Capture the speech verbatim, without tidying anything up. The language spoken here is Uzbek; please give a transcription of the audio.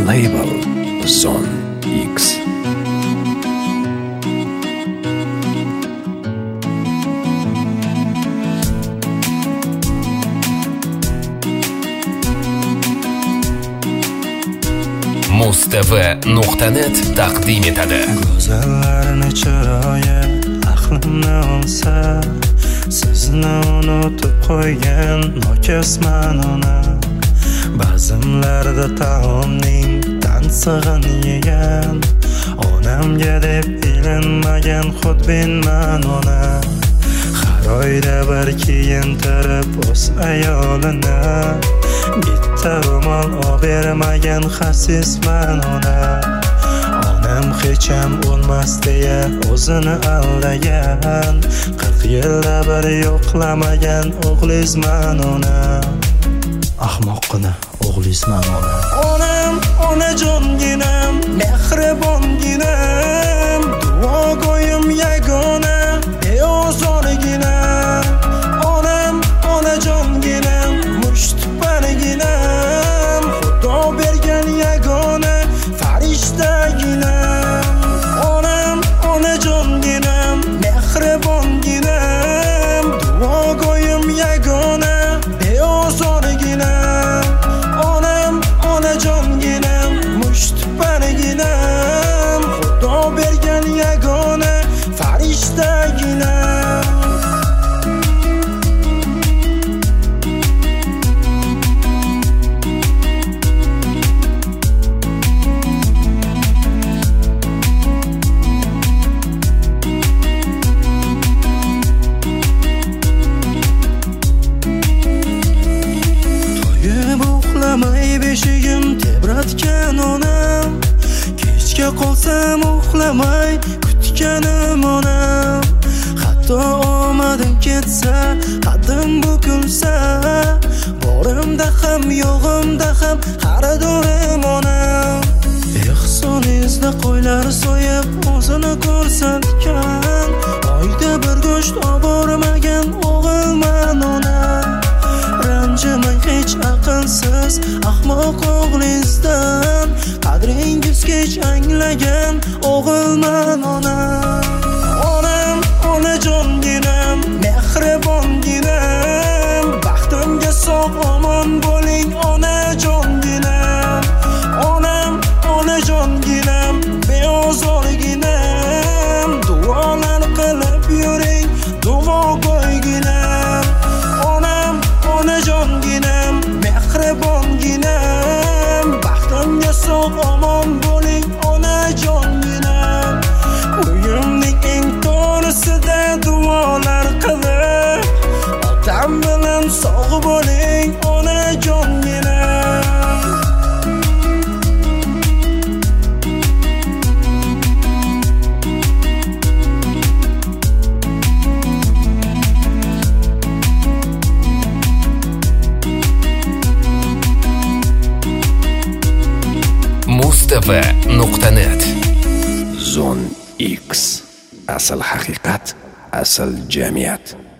Label Zone X. mustv nuqta net taqdim etadi. Go'zallarni chiroyi aqlimni olsa, sizni unutib qo'ygan nokasman ona. Ba'zimlarda taomning tansig'ini yegan, onamga deb ilinmagan xudbinman ona. Har oyda bir kiyintirib o'z ayolini, bitta ro'mol obermagan xasisman ona. Onam hecham o'lmas deya o'zini aldagan, qirq yilda bir yo'qlamagan o'g'lizman ona. Ahmoqqina o'g'lizman ona. Onam, onajonginam, mehribonginam, duogo'yim yagona, beozorginam. Onam, onajonginam, mushtipaniginam, Xudo bergan yagona farishtaginam. Onam, onajonginam, mehribonginam, duogo'yim yagona, beozorginam. Onam, onajonginam, mushtipaniginam, Xudo bergan yagona farishtaginam. Beshigim tebratgan onam, kechga qolsam uxlamay kutganim onam. Hatto omadim ketsa, qaddim bukilsa, borimda ham yo'g'imda ham xaridorim onam. Ehsoningizda qo'ylar so'yib o'zini ko'rsatgan, oyda bir go'sht obormagan o'g'ilman onam. Ranjimay hech aqlsiz ahmoq o'g'lingizdan, qadringiz kech anglagan o'g'ilman ona. Onam, onajonginam, mehribonginam, baxtimga sog' omon bo'ling onajonginam. Onam, onajonginam, beozorginam, duolar qilib yuring duogo'yginam. Onam, onajonginam, mehribonginam, baxtimga sog' omon bo'ling onajonginam. Uyimning eng to'risida duolar qilib, otam bilan sog' bo'ling onajonginam. mustv nuqta net. Zone X. Asl haqiqat, asl jamiyat.